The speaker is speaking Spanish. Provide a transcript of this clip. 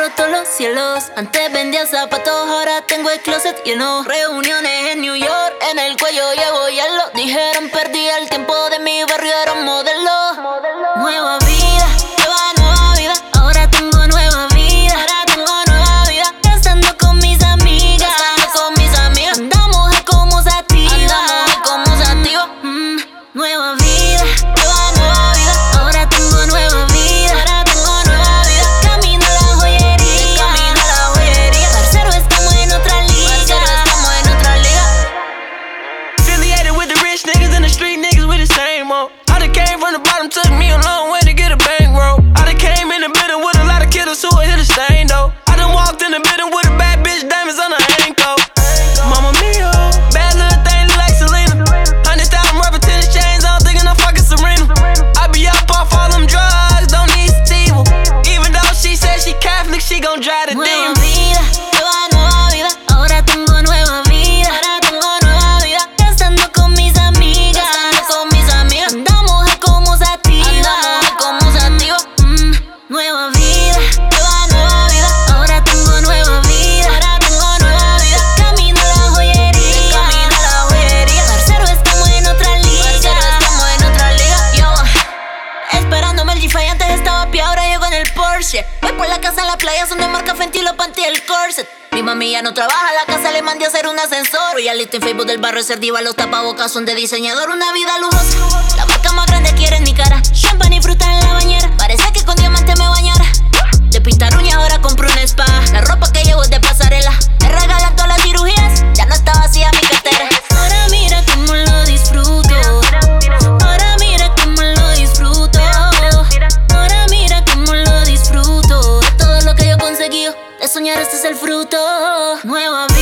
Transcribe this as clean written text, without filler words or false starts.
roto los cielos. Antes vendía zapatos, ahora tengo el closet lleno. Reuniones en New York, en el cuello llevo hielo. Dijeron perdí el tiempo de mi barrio, era un modelo. Nueva vida, lleva nueva vida. Ahora tengo nueva vida, gastando con mis amigas, andamos como sativa, nueva vida, lleva nueva vida. Ahora tengo nueva vida, camino a la joyería, parcero, estamos en otra liga, Affiliated with the rich niggas and the street niggas with the same mode. I done came from the bottom, took me a long way to get a bankroll. I done came in the building with a lot of killers who hit a stain though. I done walked in the building with a bad bitch, diamonds on her ankle. Mama mia, bad little thing look like Selena. 100,000 rubber tennis chains, I don't think I'm fucking Serena. I be up off all them drugs, don't need sativa. Even though she said she Catholic, she gon' drive the nueva demon. vida, lleva nueva vida. Ahora tengo nueva vida, gastando con mis amigas, andamos como sativa, nueva vida, lleva nueva vida. Ahora tengo nueva vida, camino a la joyería, parcero, estamos en otra liga, yo esperándome el G5, antes estaba pie, ahora llego en el Porsche. Voy por la casa en la playa, son de marca Fenty, los panty y el corset. Mi mami ya no trabaja, la casa le mandé a hacer un ascensor. Reality en Facebook del barrio ser diva, los tapabocas son de diseñador. Una vida lujosa, la marca más grande quiere en mi cara. Champagne y fruta en la bañera, parece que con diamante me bañara. De pintar uñas ahora compro un spa. La ropa que llevo es de pasarela, me regalan todas las cirugías, ya no está vacía mi cartera. Ahora mira cómo lo disfruto, ahora mira cómo lo disfruto, ahora mira cómo lo disfruto. De todo lo que yo he conseguido, de soñar este es el fruto. Nueva